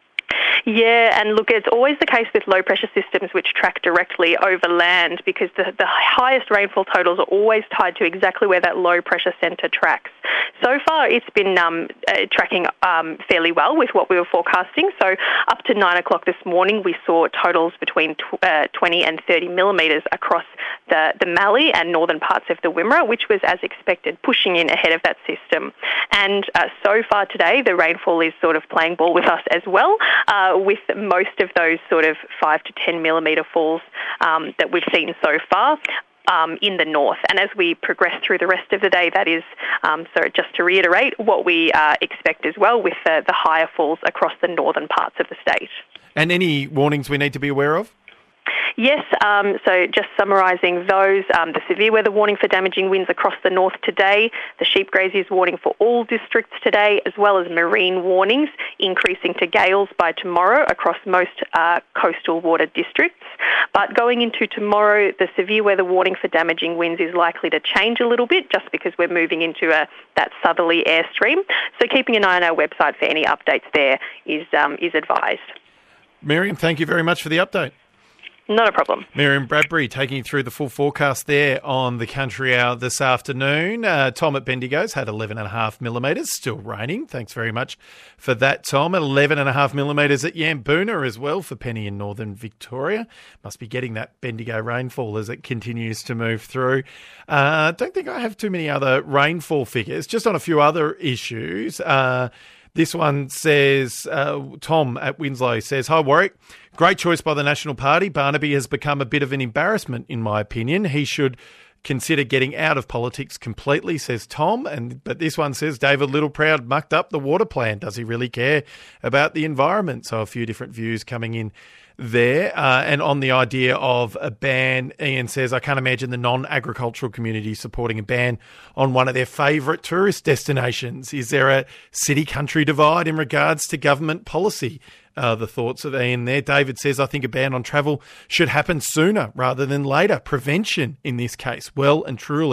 S17: Yeah, and look, it's always the case with low-pressure systems which track directly over land, because the, the highest rainfall totals are always tied to exactly where that low-pressure centre tracks. So far, it's been um, uh, tracking um, fairly well with what we were forecasting. So up to nine o'clock this morning, we saw totals between tw- uh, twenty and thirty millimetres across the, the Mallee and northern parts of the Wimmera, which was as expected, pushing in ahead of that system. And uh, so far today, the rainfall is sort of playing ball with us as well, uh, with most of those sort of five to ten millimetre falls um, that we've seen so far um, in the north. And as we progress through the rest of the day, that is, um, so just to reiterate, what we uh, expect as well with uh, the higher falls across the northern parts of the state.
S3: And any warnings we need to be aware of?
S17: Yes, um, so just summarising those, um, the severe weather warning for damaging winds across the north today, the sheep graziers warning for all districts today, as well as marine warnings increasing to gales by tomorrow across most uh, coastal water districts. But going into tomorrow, the severe weather warning for damaging winds is likely to change a little bit, just because we're moving into a, that southerly airstream. So keeping an eye on our website for any updates there is um, is advised.
S3: Miriam, thank you very much for the update.
S17: Not a problem.
S3: Miriam Bradbury taking you through the full forecast there on the Country Hour this afternoon. Uh, Tom at Bendigo's had eleven point five millimetres, still raining. Thanks very much for that, Tom. eleven point five millimetres at Yamboona as well for Penny in northern Victoria. Must be getting that Bendigo rainfall as it continues to move through. I uh, don't think I have too many other rainfall figures, just on a few other issues. Uh, This one says, uh, Tom at Winslow says, "Hi Warwick, great choice by the National Party. Barnaby has become a bit of an embarrassment in my opinion. He should consider getting out of politics completely," says Tom. And But this one says, "David Littleproud mucked up the water plan. Does he really care about the environment?" So a few different views coming in there. Uh, and on the idea of a ban, Ian says, "I can't imagine the non-agricultural community supporting a ban on one of their favourite tourist destinations. Is there a city-country divide in regards to government policy?" Uh, the thoughts of Ian there. David says, "I think a ban on travel should happen sooner rather than later. Prevention in this case, well and truly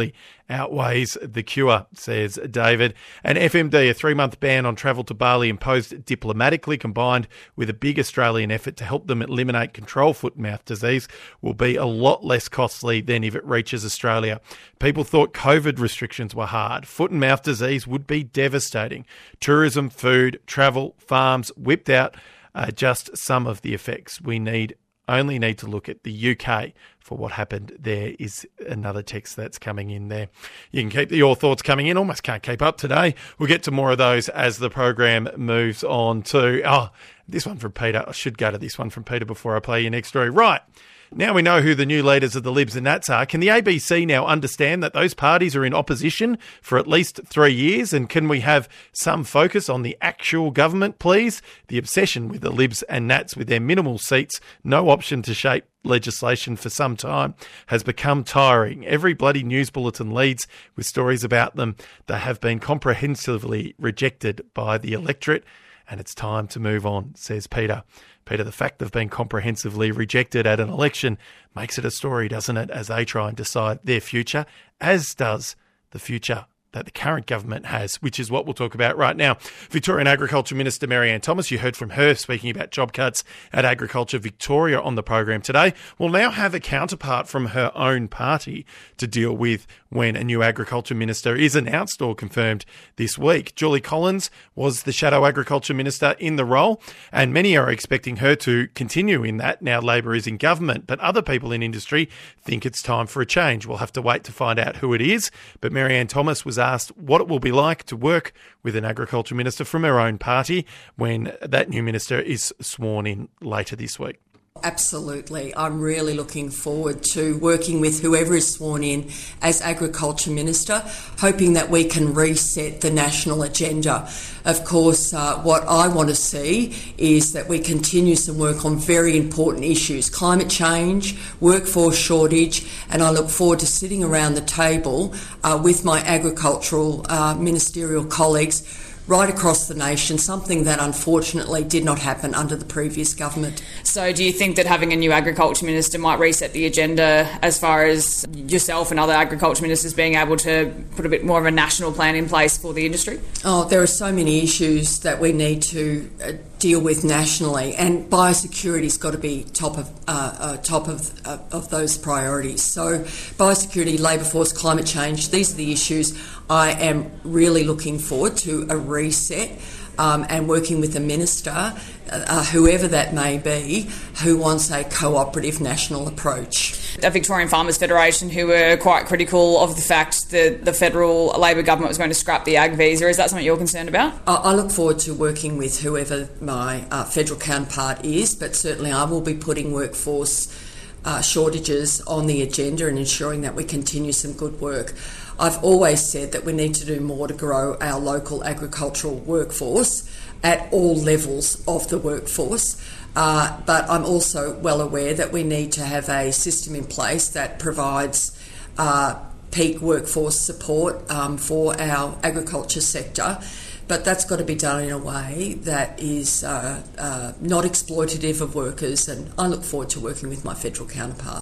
S3: outweighs the cure, says David. And F M D, a three-month ban on travel to Bali imposed diplomatically, combined with a big Australian effort to help them eliminate control foot and mouth disease, will be a lot less costly than if it reaches Australia. People thought COVID restrictions were hard. Foot and mouth disease would be devastating. Tourism, food, travel, farms whipped out are just some of the effects. We need only need to look at the U K for what happened there, is another text that's coming in there. You can keep your thoughts coming in. Almost can't keep up today. We'll get to more of those as the program moves on to... Oh, this one from Peter. I should go to this one from Peter before I play your next story. Right. Now we know who the new leaders of the Libs and Nats are. Can the A B C now understand that those parties are in opposition for at least three years? And can we have some focus on the actual government, please? The obsession with the Libs and Nats with their minimal seats, no option to shape legislation for some time, has become tiring. Every bloody news bulletin leads with stories about them. They have been comprehensively rejected by the electorate, and it's time to move on, says Peter. Peter, the fact they've been comprehensively rejected at an election makes it a story, doesn't it, as they try and decide their future, as does the future that the current government has, which is what we'll talk about right now. Victorian Agriculture Minister Maryanne Thomas, you heard from her speaking about job cuts at Agriculture Victoria on the program today, will now have a counterpart from her own party to deal with when a new Agriculture Minister is announced or confirmed this week. Julie Collins was the Shadow Agriculture Minister in the role, and many are expecting her to continue in that now Labor is in government, but other people in industry think it's time for a change. We'll have to wait to find out who it is, but Maryanne Thomas was asked what it will be like to work with an agriculture minister from her own party when that new minister is sworn in later this week.
S13: Absolutely. I'm really looking forward to working with whoever is sworn in as Agriculture Minister, hoping that we can reset the national agenda. Of course, uh, what I want to see is that we continue some work on very important issues, climate change, workforce shortage, and I look forward to sitting around the table uh, with my agricultural uh, ministerial colleagues right across the nation, something that unfortunately did not happen under the previous government.
S14: So do you think that having a new agriculture minister might reset the agenda as far as yourself and other agriculture ministers being able to put a bit more of a national plan in place for the industry?
S13: Oh, there are so many issues that we need to uh, deal with nationally, and biosecurity's got to be top of uh, uh, top of uh, of those priorities. So biosecurity, labour force, climate change, these are the issues I am really looking forward to a reset um, and working with a minister, uh, whoever that may be, who wants a cooperative national approach.
S14: A Victorian Farmers Federation who were quite critical of the fact that the federal Labor government was going to scrap the ag visa. Is that something you're concerned about?
S13: I look forward to working with whoever my uh, federal counterpart is, but certainly I will be putting workforce uh, shortages on the agenda and ensuring that we continue some good work. I've always said that we need to do more to grow our local agricultural workforce at all levels of the workforce. Uh, but I'm also well aware that we need to have a system in place that provides uh, peak workforce support um, for our agriculture sector. But that's got to be done in a way that is uh, uh, not exploitative of workers, and I look forward to working with my federal counterpart.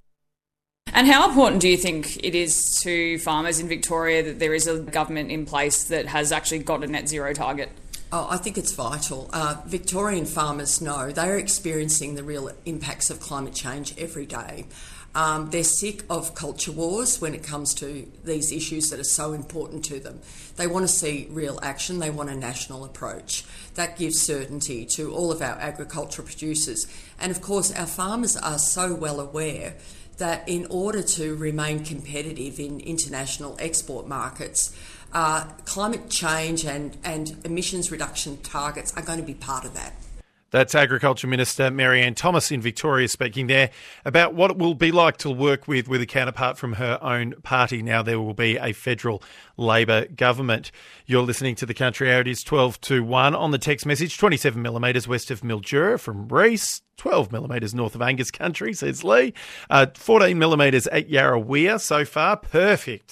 S14: And how important do you think it is to farmers in Victoria that there is a government in place that has actually got a net zero target?
S13: Oh, I think it's vital. Uh, Victorian farmers know they are experiencing the real impacts of climate change every day. Um, they're sick of culture wars when it comes to these issues that are so important to them. They want to see real action. They want a national approach. That gives certainty to all of our agricultural producers. And of course, our farmers are so well aware that in order to remain competitive in international export markets, uh, climate change and, and emissions reduction targets are going to be part of that.
S3: That's Agriculture Minister Maryanne Thomas in Victoria speaking there about what it will be like to work with, with a counterpart from her own party. Now there will be a federal Labor government. You're listening to The Country Hour. It is twelve to one on the text message. twenty-seven millimetres west of Mildura from Reese. twelve millimetres north of Angus Country, says Lee. Uh, fourteen millimetres at Yarrawea so far. Perfect,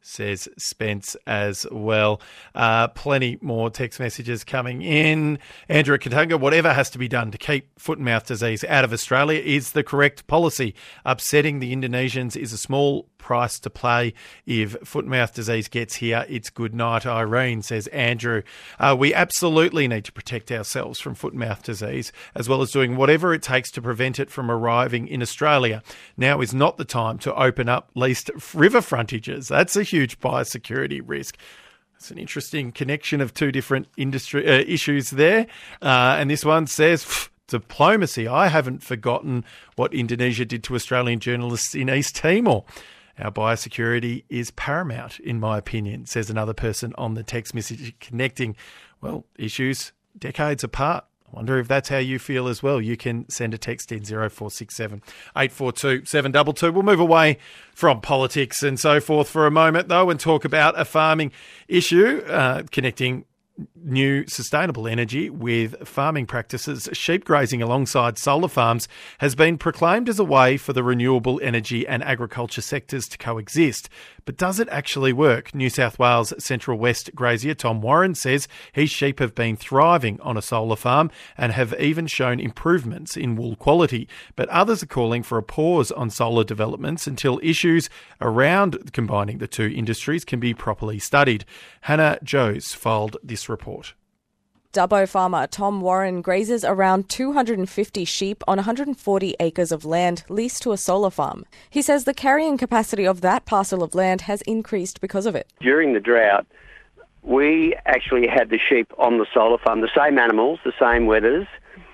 S3: says Spence as well. Uh, plenty more text messages coming in. Andrew Katunga, whatever has to be done to keep foot and mouth disease out of Australia is the correct policy. Upsetting the Indonesians is a small price to pay. If foot and mouth disease gets here, it's good night, Irene, says Andrew. Uh, we absolutely need to protect ourselves from foot and mouth disease, as well as doing whatever it takes to prevent it from arriving in Australia. Now is not the time to open up leased river frontages. That's a huge biosecurity risk. It's an interesting connection of two different industry uh, issues there. Uh, and this one says, diplomacy. I haven't forgotten what Indonesia did to Australian journalists in East Timor. Our biosecurity is paramount, in my opinion, says another person on the text message, connecting, well, issues decades apart. I wonder if that's how you feel as well. You can send a text in zero four six seven, eight four two, seven two two. We'll move away from politics and so forth for a moment, though, and talk about a farming issue uh, connecting new sustainable energy with farming practices. Sheep grazing alongside solar farms has been proclaimed as a way for the renewable energy and agriculture sectors to coexist. But does it actually work? New South Wales Central West grazier Tom Warren says his sheep have been thriving on a solar farm and have even shown improvements in wool quality. But others are calling for a pause on solar developments until issues around combining the two industries can be properly studied. Hannah Joes filed this report.
S18: Dubbo farmer Tom Warren grazes around two hundred fifty sheep on one hundred forty acres of land leased to a solar farm. He says the carrying capacity of that parcel of land has increased because of it.
S12: During the drought, we actually had the sheep on the solar farm, the same animals, the same wethers,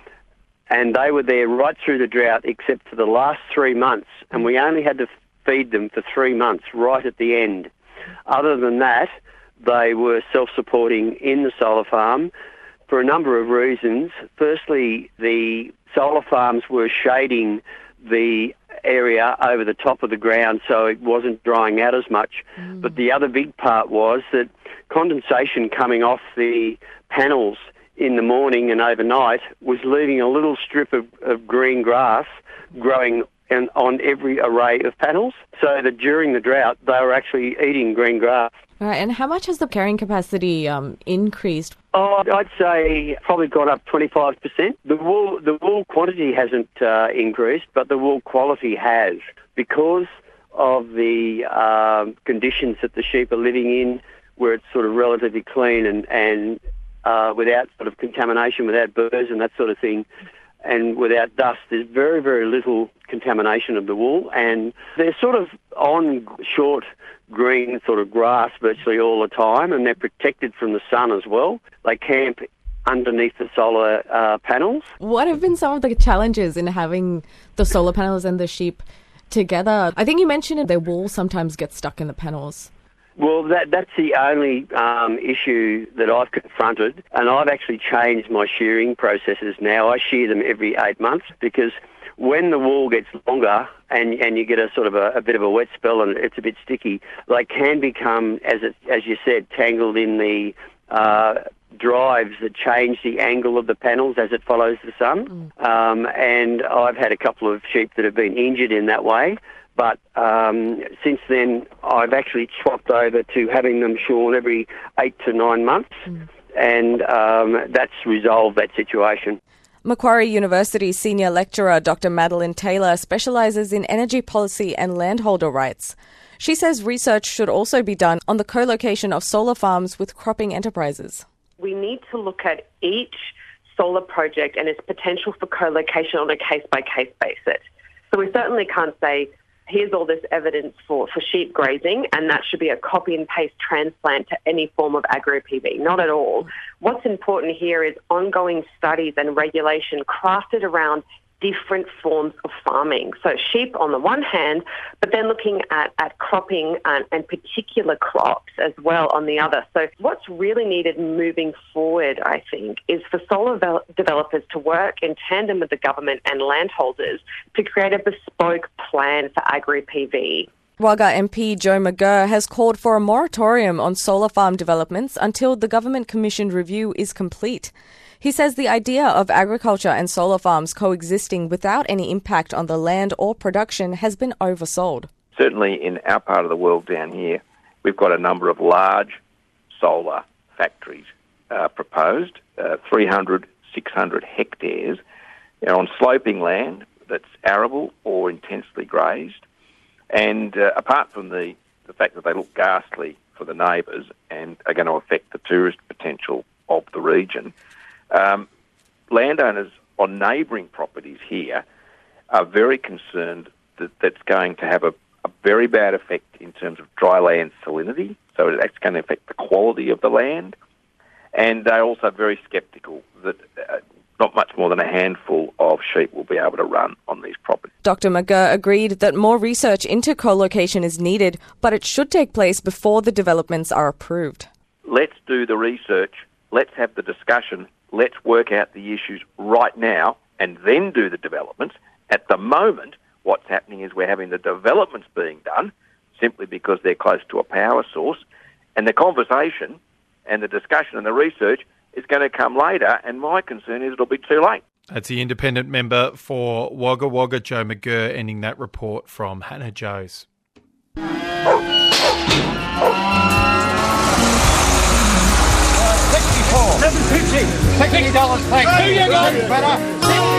S12: and they were there right through the drought except for the last three months, and we only had to feed them for three months right at the end. Other than that, they were self-supporting in the solar farm for a number of reasons. Firstly, the solar farms were shading the area over the top of the ground so it wasn't drying out as much. Mm. But the other big part was that condensation coming off the panels in the morning and overnight was leaving a little strip of, of green grass growing and on every array of panels, so that during the drought they were actually eating green grass.
S18: All right, and how much has the carrying capacity um, increased?
S12: Oh, I'd say probably gone up twenty-five percent. The wool, the wool quantity hasn't uh, increased, but the wool quality has, because of the uh, conditions that the sheep are living in, where it's sort of relatively clean and, and uh, without sort of contamination, without burrs and that sort of thing, and without dust. There's very, very little contamination of the wool, and they're sort of on short green sort of grass virtually all the time, and they're protected from the sun as well. They camp underneath the solar uh, panels.
S18: What have been some of the challenges in having the solar panels and the sheep together? I think you mentioned their wool sometimes gets stuck in the panels.
S12: Well, that that's the only um, issue that I've confronted, and I've actually changed my shearing processes now. I shear them every eight months because when the wool gets longer and and you get a sort of a, a bit of a wet spell and it's a bit sticky, they can become, as it, as you said, tangled in the uh, drives that change the angle of the panels as it follows the sun. Mm. Um, and I've had a couple of sheep that have been injured in that way. But um, since then, I've actually swapped over to having them shorn every eight to nine months, mm. and um, that's resolved that situation.
S18: Macquarie University senior lecturer Doctor Madeline Taylor specialises in energy policy and landholder rights. She says research should also be done on the co-location of solar farms with cropping enterprises.
S19: We need to look at each solar project and its potential for co-location on a case-by-case basis. So we certainly can't say, here's all this evidence for, for sheep grazing, and that should be a copy and paste transplant to any form of agro-P V. Not at all. What's important here is ongoing studies and regulation crafted around different forms of farming. So sheep on the one hand, but then looking at, at cropping and, and particular crops as well on the other. So what's really needed moving forward, I think, is for solar developers to work in tandem with the government and landholders to create a bespoke plan for agri-P V.
S18: Wagga M P Joe McGirr has called for a moratorium on solar farm developments until the government-commissioned review is complete. He says the idea of agriculture and solar farms coexisting without any impact on the land or production has been oversold.
S20: Certainly in our part of the world down here, we've got a number of large solar factories uh, proposed, uh, three hundred, six hundred hectares. They're on sloping land that's arable or intensely grazed. And uh, apart from the, the fact that they look ghastly for the neighbours and are going to affect the tourist potential of the region, um, landowners on neighbouring properties here are very concerned that that's going to have a, a very bad effect in terms of dry land salinity, so that's going to affect the quality of the land. And they're also very sceptical that uh, not much more than a handful of sheep will be able to run on these properties.
S18: Doctor McGurr agreed that more research into co-location is needed, but it should take place before the developments are approved.
S20: Let's do the research, let's have the discussion, let's work out the issues right now and then do the developments. At the moment, what's happening is we're having the developments being done simply because they're close to a power source, and the conversation and the discussion and the research is going to come later, and my concern is it'll be too late.
S3: That's the independent member for Wagga Wagga, Joe McGurr, ending that report from Hannah Joes.
S21: sixty-four, seven fifty, sixty dollars, thanks. Who you got, better?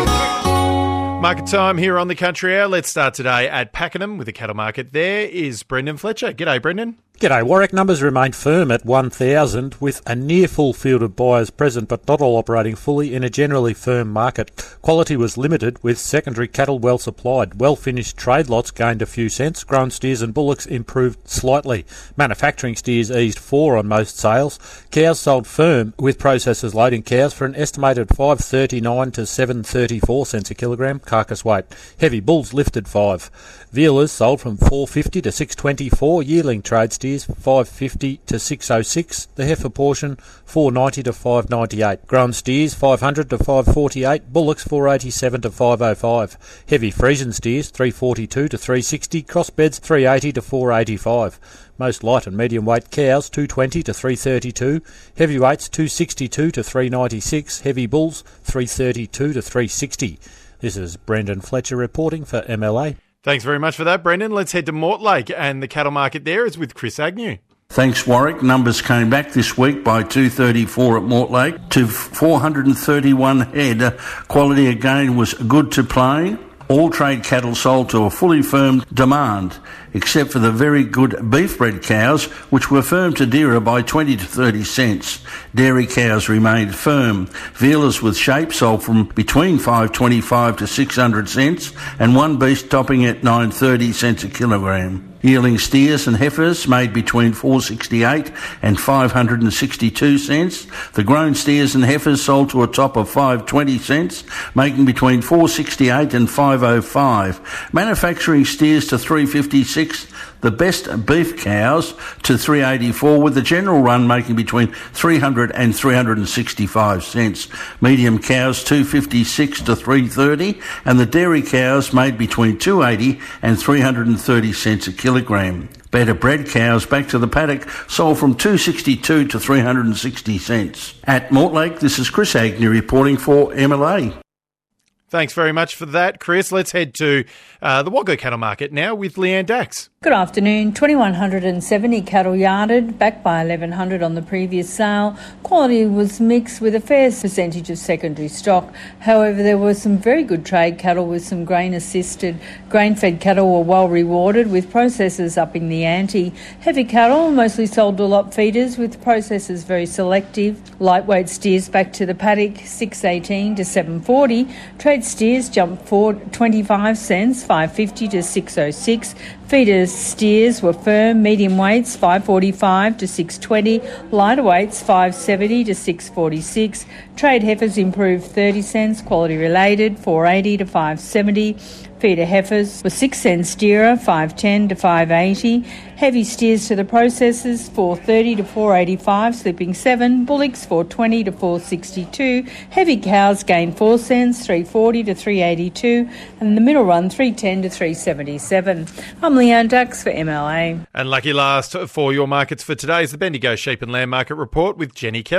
S3: Market time here on the Country Hour. Let's start today at Pakenham with the cattle market. There is Brendan Fletcher. G'day, Brendan.
S22: G'day. Warwick numbers remain firm at one thousand with a near full field of buyers present, but not all operating fully in a generally firm market. Quality was limited with secondary cattle well supplied. Well-finished trade lots gained a few cents. Grown steers and bullocks improved slightly. Manufacturing steers eased four on most sales. Cows sold firm with processors loading cows for an estimated five thirty-nine to seven thirty-four cents a kilogram carcass weight. Heavy bulls lifted five. Vealers sold from four fifty to six twenty-four. Yearling trade steers five fifty to six oh six. The heifer portion four ninety to five ninety-eight. Grown steers five hundred to five forty-eight. Bullocks four eighty-seven to five oh five. Heavy Friesian steers three forty-two to three sixty. Crossbeds three eighty to four eighty-five. Most light and medium weight cows two twenty to three thirty-two. Heavyweights two sixty-two to three ninety-six. Heavy bulls three thirty-two to three sixty. This is Brendan Fletcher reporting for M L A.
S3: Thanks very much for that, Brendan. Let's head to Mortlake, and the cattle market there is with Chris Agnew.
S23: Thanks, Warwick. Numbers came back this week by two thirty-four at Mortlake to four hundred thirty-one head. Quality again was good to plain. All trade cattle sold to a fully firmed demand, except for the very good beef-bred cows, which were firm to dearer by twenty to thirty cents. Dairy cows remained firm. Vealers with shape sold from between five twenty-five to six hundred cents, and one beast topping at nine thirty cents a kilogram. Yearling steers and heifers made between four sixty-eight and five hundred sixty-two cents. The grown steers and heifers sold to a top of five twenty cents, making between four sixty-eight and five oh five. Manufacturing steers to three fifty-six. The best beef cows to three eighty-four, with the general run making between three hundred and three hundred sixty-five cents. Medium cows two fifty-six to three thirty, and the dairy cows made between two eighty and three hundred thirty cents a kilogram. Better bred cows back to the paddock sold from two sixty-two to three hundred sixty cents. At Mortlake, this is Chris Agnew reporting for M L A.
S3: Thanks very much for that, Chris. Let's head to uh, the Wagga cattle market now with Leanne Dax.
S24: Good afternoon. two thousand one hundred seventy cattle yarded, back by eleven hundred on the previous sale. Quality was mixed with a fair percentage of secondary stock. However, there were some very good trade cattle with some grain-assisted. Grain-fed cattle were well rewarded, with processors upping the ante. Heavy cattle mostly sold to lot feeders, with processors very selective. Lightweight steers back to the paddock, six eighteen to seven forty. Trade steers jumped four twenty-five cents, five fifty to six oh six. Feeders steers were firm. Medium weights five forty-five to six twenty. Lighter weights five seventy to six forty-six. Trade heifers improved thirty cents. Quality related four eighty to five seventy. Feeder heifers were six cents dearer, five ten to five eighty. Heavy steers to the processors, four thirty to four eighty-five, slipping seven. Bullocks, four twenty to four sixty-two. Heavy cows gained four cents, three forty to three eighty-two. And the middle run, three ten to three seventy-seven. I'm Leanne Dax for M L A.
S3: And lucky last for your markets for today is the Bendigo Sheep and Lamb Market Report with Jenny Kelly.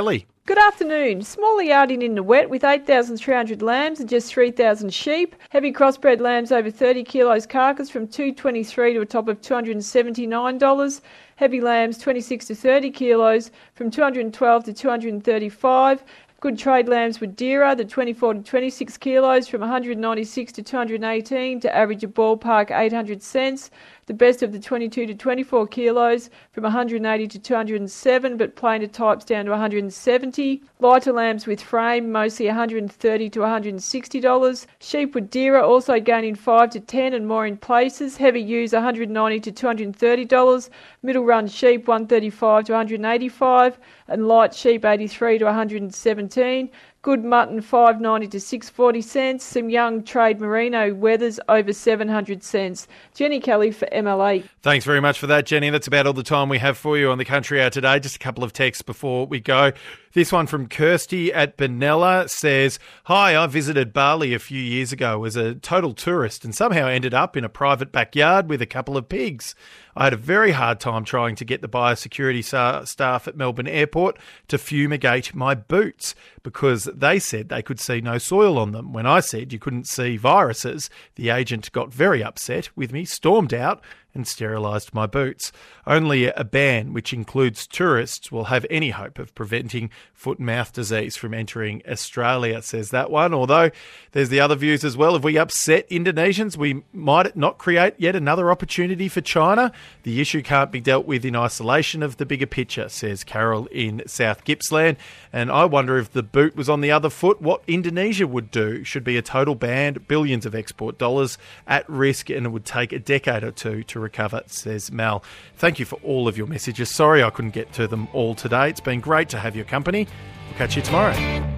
S6: Good afternoon. Smaller yarding in the wet with eight thousand three hundred lambs and just three thousand sheep. Heavy crossbred lambs over thirty kilos carcass from two dollars twenty-three to a top of two hundred seventy-nine dollars. Heavy lambs twenty-six to thirty kilos from two hundred twelve to two hundred thirty-five dollars. Good trade lambs with Deera, the twenty-four to twenty-six kilos from one hundred ninety-six to two hundred eighteen to average a ballpark eight hundred cents. The best of the twenty-two to twenty-four kilos from one hundred eighty to two hundred seven, but plainer types down to one hundred seventy. Lighter lambs with frame, mostly one hundred thirty to one hundred sixty dollars. Sheep with Deera also gaining five to ten and more in places. Heavy ewes one hundred ninety to two hundred thirty dollars. Middle run sheep one hundred thirty-five to one hundred eighty-five dollars. And light sheep eighty-three to one hundred seventeen dollars. Good mutton five ninety to six forty cents. Some young trade merino wethers over seven hundred cents. Jenny Kelly for M L A.
S3: Thanks very much for that, Jenny. That's about all the time we have for you on the Country Hour today. Just a couple of texts before we go. This one from Kirsty at Benalla says, "Hi, I visited Bali a few years ago as a total tourist and somehow ended up in a private backyard with a couple of pigs. I had a very hard time trying to get the biosecurity sa- staff at Melbourne Airport to fumigate my boots because they said they could see no soil on them. When I said you couldn't see viruses, the agent got very upset with me, stormed out and sterilised my boots. Only a ban, which includes tourists, will have any hope of preventing foot and mouth disease from entering Australia," says that one. Although there's the other views as well. If we upset Indonesians, we might not create yet another opportunity for China. The issue can't be dealt with in isolation of the bigger picture, says Carol in South Gippsland. And I wonder if the boot was on the other foot, what Indonesia would do. Should be a total ban, billions of export dollars at risk, and it would take a decade or two to recover, says Mal. Thank you for all of your messages. Sorry I couldn't get to them all today. It's been great to have your company. We'll catch you tomorrow.